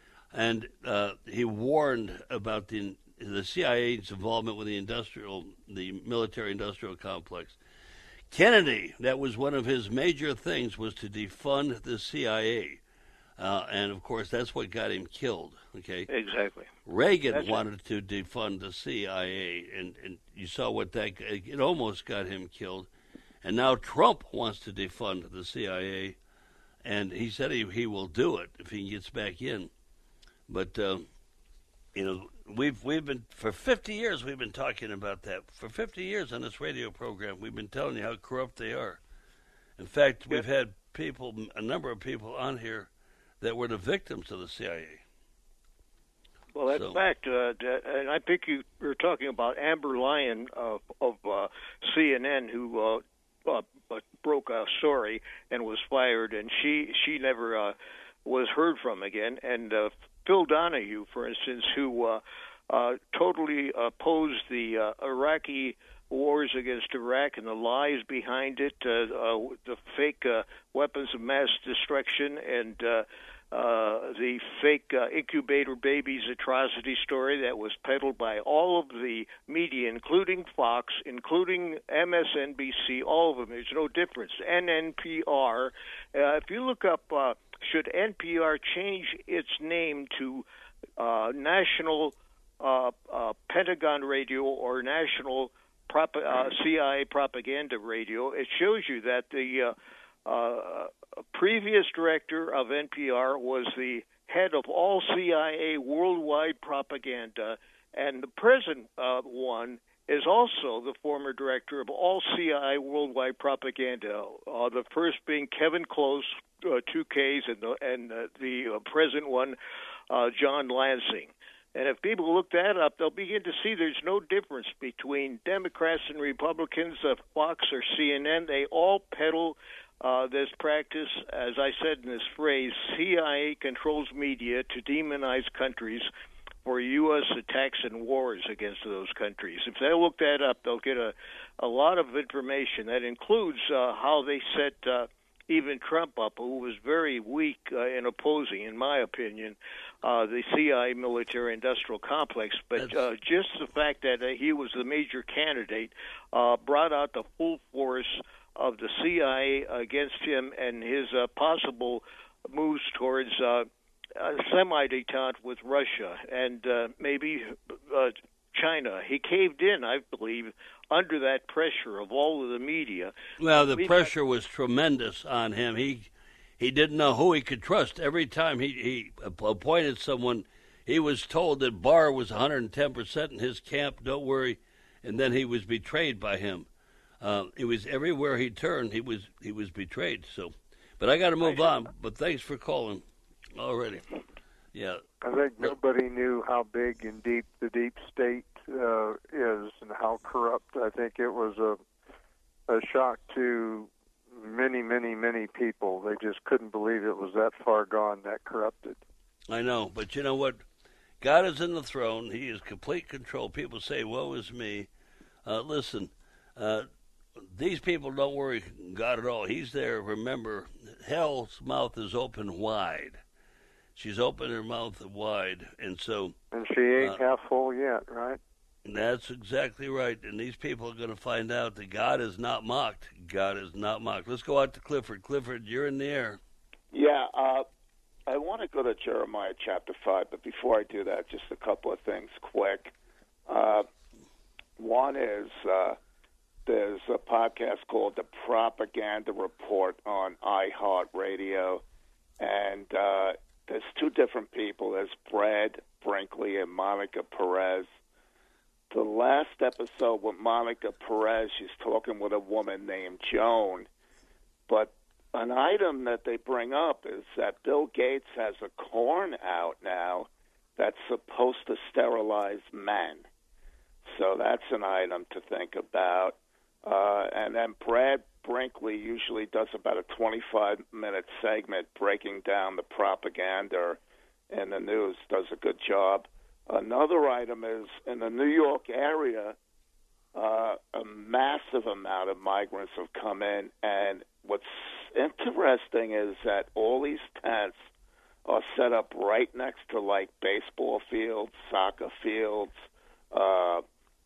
And uh, he warned about the the C I A's involvement with the industrial, the military-industrial complex. Kennedy, that was one of his major things, was to defund the C I A. Uh, and, of course, that's what got him killed, okay? Exactly. Reagan that's wanted it. to defund the C I A, and, and you saw what that, it almost got him killed. And now Trump wants to defund the C I A, and he said he, he will do it if he gets back in. But, uh, you know, we've we've been for fifty years we've been talking about that. For fifty years on this radio program, we've been telling you how corrupt they are. In fact, we've had people, a number of people on here that were the victims of the C I A. Well, that's so. fact, uh, and I think you were talking about Amber Lyon of, of uh, C N N, who uh, uh, broke a story and was fired, and she she never uh, was heard from again. And uh, Phil Donahue, for instance, who uh, uh, totally opposed the uh, Iraqi wars against Iraq and the lies behind it, uh, uh, the fake uh, weapons of mass destruction, and uh, uh, the fake uh, incubator babies atrocity story that was peddled by all of the media, including Fox, including M S N B C, all of them. There's no difference. N N P R. Uh, if you look up, uh, should N P R change its name to uh, National uh, uh, Pentagon Radio or National Prop- uh, C I A Propaganda Radio, it shows you that the uh, uh, previous director of N P R was the head of all C I A worldwide propaganda, and the present uh, one is also the former director of all C I A worldwide propaganda, uh, the first being Kevin Close, uh, two Ks, and the, and, uh, the uh, present one, uh, John Lansing. And if people look that up, they'll begin to see there's no difference between Democrats and Republicans, uh, Fox or C N N. They all peddle uh, this practice, as I said in this phrase, C I A controls media to demonize countries for U S attacks and wars against those countries. If they look that up, they'll get a, a lot of information. That includes uh, how they set uh, even Trump up, who was very weak uh, in opposing, in my opinion, uh, the C I A military-industrial complex. But uh, just the fact that uh, he was the major candidate uh, brought out the full force of the C I A against him and his uh, possible moves towards uh, a semi-detente with Russia and uh, maybe uh, China. He caved in, I believe, under that pressure of all of the media. Well, the we pressure got... was tremendous on him. He he didn't know who he could trust. Every time he, he appointed someone, he was told that Barr was one hundred ten percent in his camp, don't worry, and then he was betrayed by him. Uh, it was everywhere he turned, he was he was betrayed. So, but I got to move on. But thanks for calling already. Yeah, I think nobody knew how big and deep the deep state uh, is and how corrupt. I think it was a a shock to many, many, many people. They just couldn't believe it was that far gone, that corrupted. I know, but you know what? God is in the throne. He is complete control. People say, woe is me. Uh, listen, uh, these people don't worry God at all. He's there. Remember, hell's mouth is open wide. She's opened her mouth wide, and so... And she ain't uh, half full yet, right? That's exactly right, and these people are going to find out that God is not mocked. God is not mocked. Let's go out to Clifford. Clifford, you're in the air. Yeah, uh, I want to go to Jeremiah chapter five, but before I do that, just a couple of things quick. Uh, one is uh, there's a podcast called The Propaganda Report on iHeartRadio, and uh, there's two different people. There's Brad Brinkley and Monica Perez. The last episode with Monica Perez, she's talking with a woman named Joan. But an item that they bring up is that Bill Gates has a corn out now that's supposed to sterilize men. So that's an item to think about. Uh, and then Brad Brinkley usually does about a twenty-five minute segment breaking down the propaganda in the news, does a good job. Another item is in the New York area, uh, a massive amount of migrants have come in, and what's interesting is that all these tents are set up right next to, like, baseball fields, soccer fields, uh,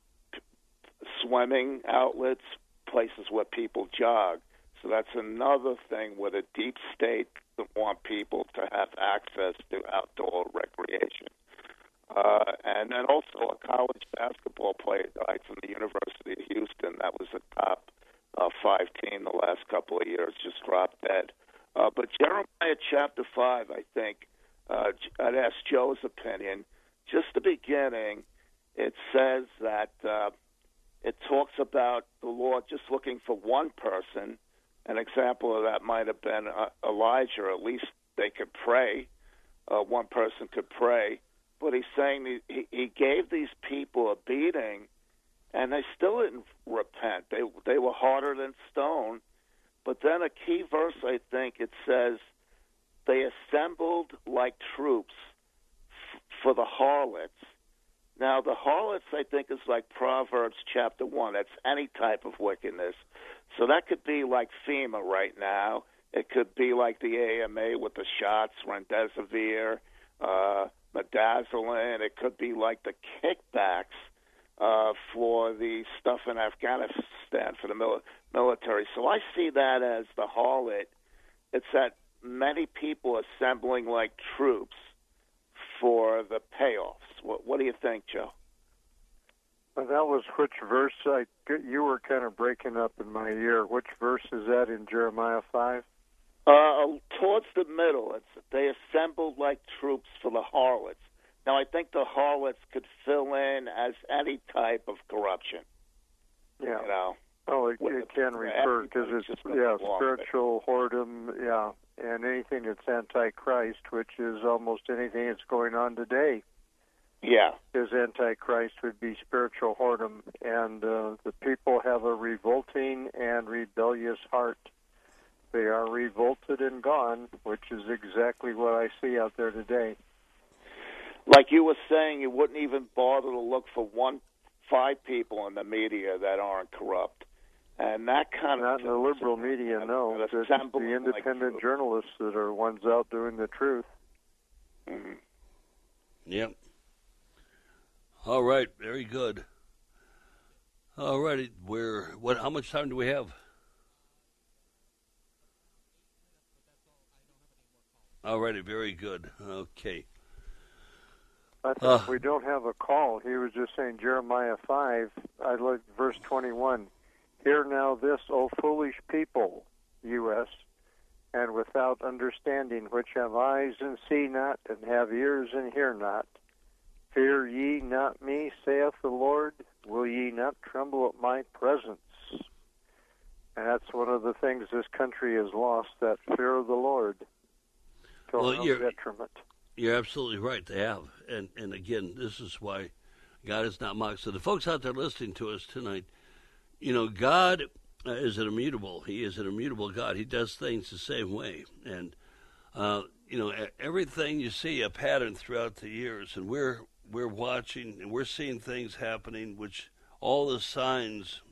swimming outlets, places where people jog. So that's another thing where the deep state want people to have access to outdoor recreation. Uh, and then also a college basketball player died from the University of Houston. That was a top uh, five team the last couple of years, just dropped dead. Uh, but Jeremiah chapter five, I think, uh, I'd ask Joe's opinion. Just the beginning, it says that uh, it talks about the Lord just looking for one person. An example of that might have been uh, Elijah, or at least they could pray. Uh, one person could pray. But he's saying he, he gave these people a beating, and they still didn't repent. They they were harder than stone. But then a key verse, I think, it says, they assembled like troops f- for the harlots. Now, the harlots, I think, is like Proverbs chapter one. That's any type of wickedness. So that could be like FEMA right now. It could be like the A M A with the shots, Remdesivir, uh, Midazolam. It could be like the kickbacks uh, for the stuff in Afghanistan for the mil- military. So I see that as the harlot. It's that many people assembling like troops for the payoffs. What, what do you think, Joe? Well, that was which verse? I, you were kind of breaking up in my ear. Which verse is that in Jeremiah five? Uh, towards the middle, it's, they assembled like troops for the harlots. Now, I think the harlots could fill in as any type of corruption. Yeah. You know? Oh, it, it can refer, because it's, yeah, spiritual whoredom, yeah, and anything that's antichrist, which is almost anything that's going on today. Yeah. Because antichrist would be spiritual whoredom, and uh, the people have a revolting and rebellious heart. They are revolted and gone, which is exactly what I see out there today. Like you were saying, you wouldn't even bother to look for one, five people in the media that aren't corrupt. And that kind Not of... in the liberal media, no. It's the independent like journalists that are ones out doing the truth. Mm-hmm. Yep. All right, very good. All righty, we're what? How much time do we have? All righty, very good. Okay. I think uh, we don't have a call. He was just saying Jeremiah five. I looked verse twenty-one. Hear now this, O foolish people, U S, and without understanding, which have eyes and see not, and have ears and hear not. Fear ye not me, saith the Lord. Will ye not tremble at my presence? And that's one of the things this country has lost, that fear of the Lord. To well, no you're, detriment. You're absolutely right, they have. And, and again, this is why God is not mocked. So the folks out there listening to us tonight, you know, God uh, is an immutable. He is an immutable God. He does things the same way. And, uh, you know, everything you see a pattern throughout the years, and we're we're watching and we're seeing things happening, which all the signs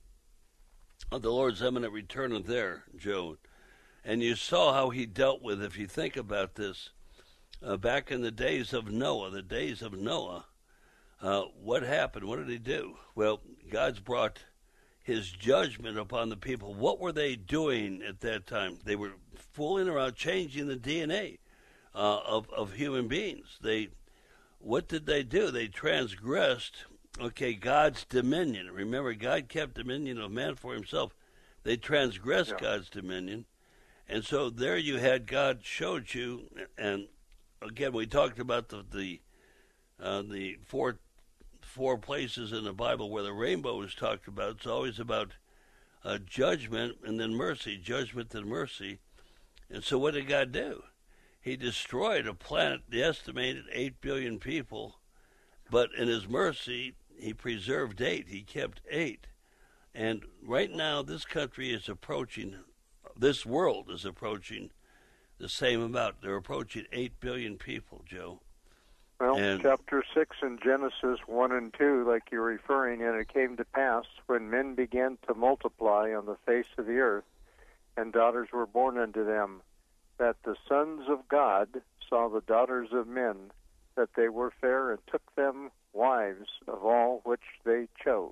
of the Lord's imminent return are there, Joe. And you saw how he dealt with, if you think about this, uh, back in the days of Noah, the days of Noah, uh, what happened? What did he do? Well, God's brought his judgment upon the people. What were they doing at that time? They were fooling around, changing the D N A uh, of, of human beings. They, what did they do? They transgressed, okay, God's dominion. Remember, God kept dominion of man for himself. They transgressed yeah. God's dominion. And so there you had God showed you, and again, we talked about the the, uh, the four four places in the Bible where the rainbow is talked about. It's always about uh, judgment and then mercy, judgment and mercy. And so what did God do? He destroyed a planet, the estimated eight billion people, but in his mercy, he preserved eight. He kept eight. And right now, this country is approaching, this world is approaching the same amount. They're approaching eight billion people, Joe. Well, and, chapter six in Genesis one and two, like you're referring, and it came to pass when men began to multiply on the face of the earth, and daughters were born unto them, that the sons of God saw the daughters of men, that they were fair, and took them wives of all which they chose.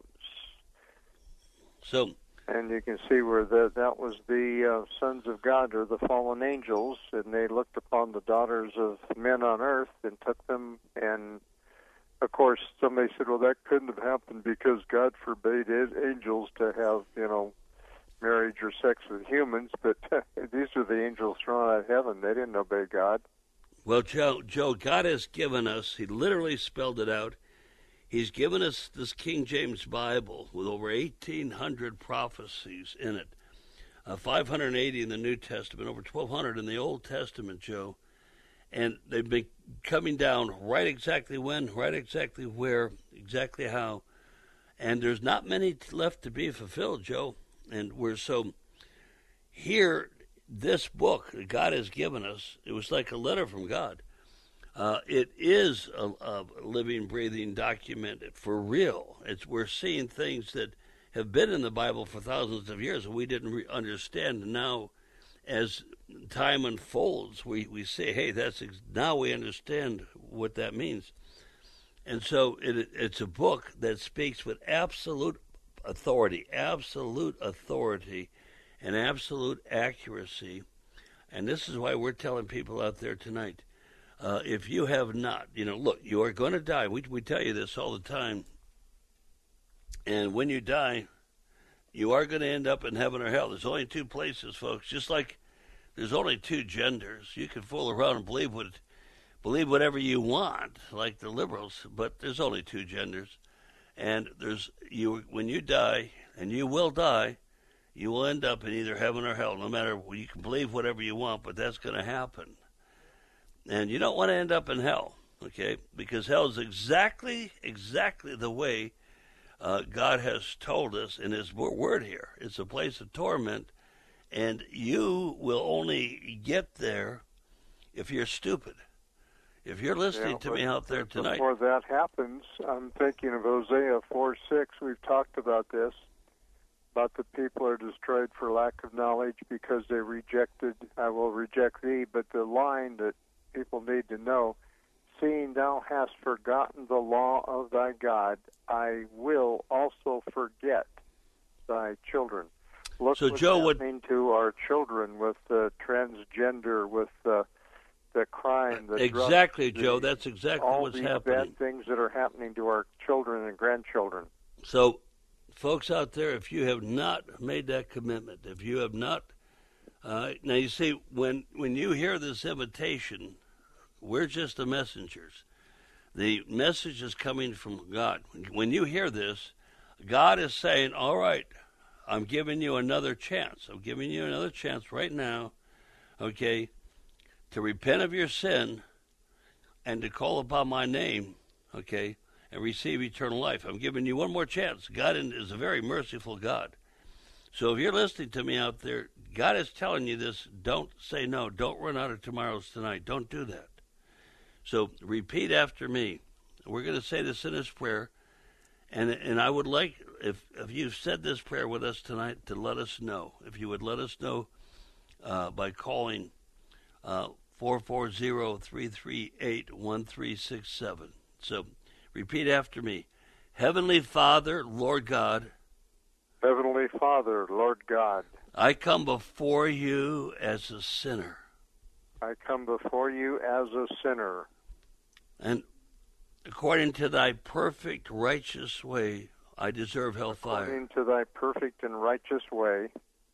So, and you can see where the, that was the uh, sons of God, or the fallen angels, and they looked upon the daughters of men on earth and took them. And, of course, somebody said, well, that couldn't have happened because God forbade angels to have, you know, marriage or sex with humans. But these are the angels thrown out of heaven. They didn't obey God. Well, Joe, Joe, God has given us, he literally spelled it out, he's given us this King James Bible with over eighteen hundred prophecies in it, uh, five hundred eighty in the New Testament, over twelve hundred in the Old Testament, Joe. And they've been coming down right exactly when, right exactly where, exactly how. And there's not many left to be fulfilled, Joe. And we're so here, this book that God has given us, it was like a letter from God. Uh, it is a, a living, breathing document for real. It's we're seeing things that have been in the Bible for thousands of years and we didn't re- understand. Now, as time unfolds, we, we say, hey, that's ex- now we understand what that means. And so it, it's a book that speaks with absolute authority, absolute authority, and absolute accuracy. And this is why we're telling people out there tonight, Uh, if you have not, you know, look, you are going to die. We we tell you this all the time. And when you die, you are going to end up in heaven or hell. There's only two places, folks. Just like there's only two genders. You can fool around and believe what, believe whatever you want, like the liberals, but there's only two genders. And there's you when you die, and you will die, you will end up in either heaven or hell. No matter, you can believe whatever you want, but that's going to happen. And you don't want to end up in hell, okay? Because hell is exactly, exactly the way uh, God has told us in His word here. It's a place of torment, and you will only get there if you're stupid. If you're listening yeah, to me out there tonight. Before that happens, I'm thinking of Hosea four six. We've talked about this, about the people are destroyed for lack of knowledge because they rejected, I will reject thee. But the line that people need to know, seeing thou hast forgotten the law of thy God, I will also forget thy children. Look so what's Joe, happening what... to our children with uh, transgender, with uh, the crime, the exactly, drugs, Joe. the, That's exactly all what's these happening. Bad things that are happening to our children and grandchildren. So, folks out there, if you have not made that commitment, if you have not, uh, now you see, when when you hear this invitation, we're just the messengers. The message is coming from God. When you hear this, God is saying, all right, I'm giving you another chance. I'm giving you another chance right now, okay, to repent of your sin and to call upon my name, okay, and receive eternal life. I'm giving you one more chance. God is a very merciful God. So if you're listening to me out there, God is telling you this. Don't say no. Don't run out of tomorrow's tonight. Don't do that. So repeat after me. We're going to say this in this prayer. And and I would like, if, if you've said this prayer with us tonight, to let us know. If you would let us know uh, by calling Uh, four four zero, three three eight, one three six seven. So, repeat after me. Heavenly Father, Lord God. Heavenly Father, Lord God. I come before you as a sinner. I come before you as a sinner. And according to thy perfect righteous way, I deserve hellfire. According to thy perfect and righteous way,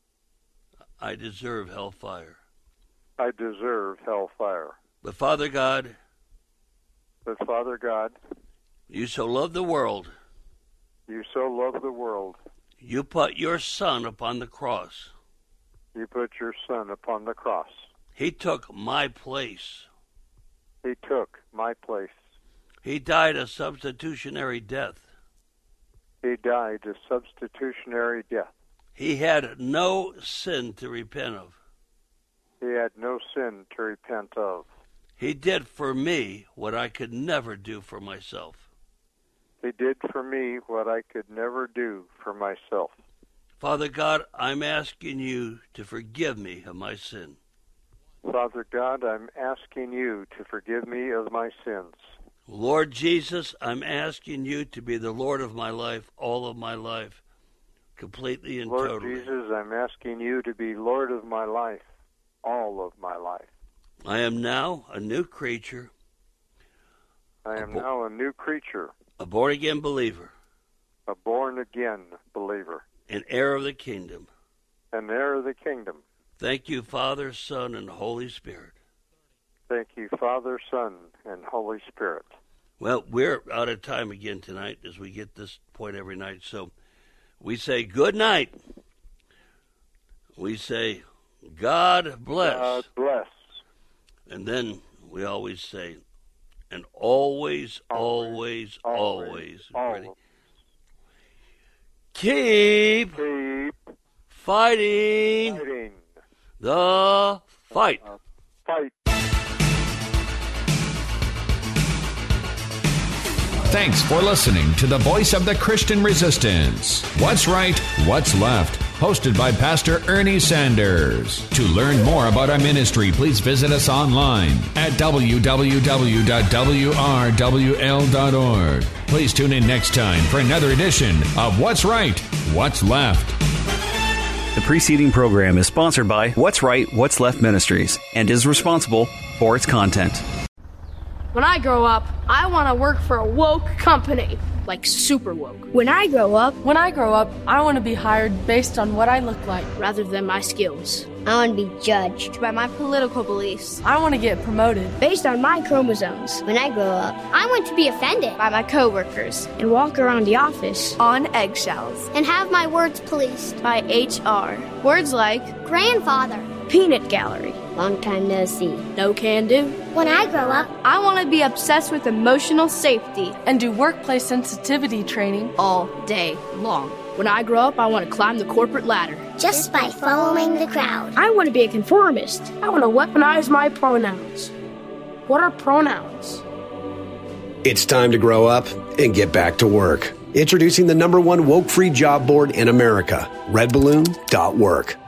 I deserve hellfire. I deserve hellfire. But Father God, but Father God, you so loved the world. You so loved the world. You put your Son upon the cross. You put your Son upon the cross. He took my place. He took my place. He died a substitutionary death. He died a substitutionary death. He had no sin to repent of. He had no sin to repent of. He did for me what I could never do for myself. He did for me what I could never do for myself. Father God, I'm asking you to forgive me of my sin. Father God, I'm asking you to forgive me of my sins. Lord Jesus, I'm asking you to be the Lord of my life, all of my life, completely and Lord totally. Lord Jesus, I'm asking you to be Lord of my life, all of my life. I am now a new creature. I am a bo- now a new creature. A born-again believer. A born-again believer. An heir of the kingdom. An heir of the kingdom. Thank you, Father, Son, and Holy Spirit. Thank you, Father, Son, and Holy Spirit. Well, we're out of time again tonight as we get this point every night. So we say good night. We say God bless. God bless. And then we always say, and always, always, always, always, always. ready. Keep, Keep fighting, fighting the fight. Uh, fight. Thanks for listening to the Voice of the Christian Resistance. What's right, what's left? Hosted by Pastor Ernie Sanders. To learn more about our ministry, please visit us online at w w w dot w r w l dot org. Please tune in next time for another edition of What's Right, What's Left. The preceding program is sponsored by What's Right, What's Left Ministries and is responsible for its content. When I grow up, I want to work for a woke company, like super woke. When I grow up, when I grow up, I want to be hired based on what I look like rather than my skills. I want to be judged by my political beliefs. I want to get promoted based on my chromosomes. When I grow up, I want to be offended by my coworkers and walk around the office on eggshells and have my words policed by H R. Words like grandfather, peanut gallery, long time no see, no can do. When I grow up, I want to be obsessed with emotional safety and do workplace sensitivity training all day long. When I grow up, I want to climb the corporate ladder. Just by following the crowd. I want to be a conformist. I want to weaponize my pronouns. What are pronouns? It's time to grow up and get back to work. Introducing the number one woke-free job board in America, red balloon dot work.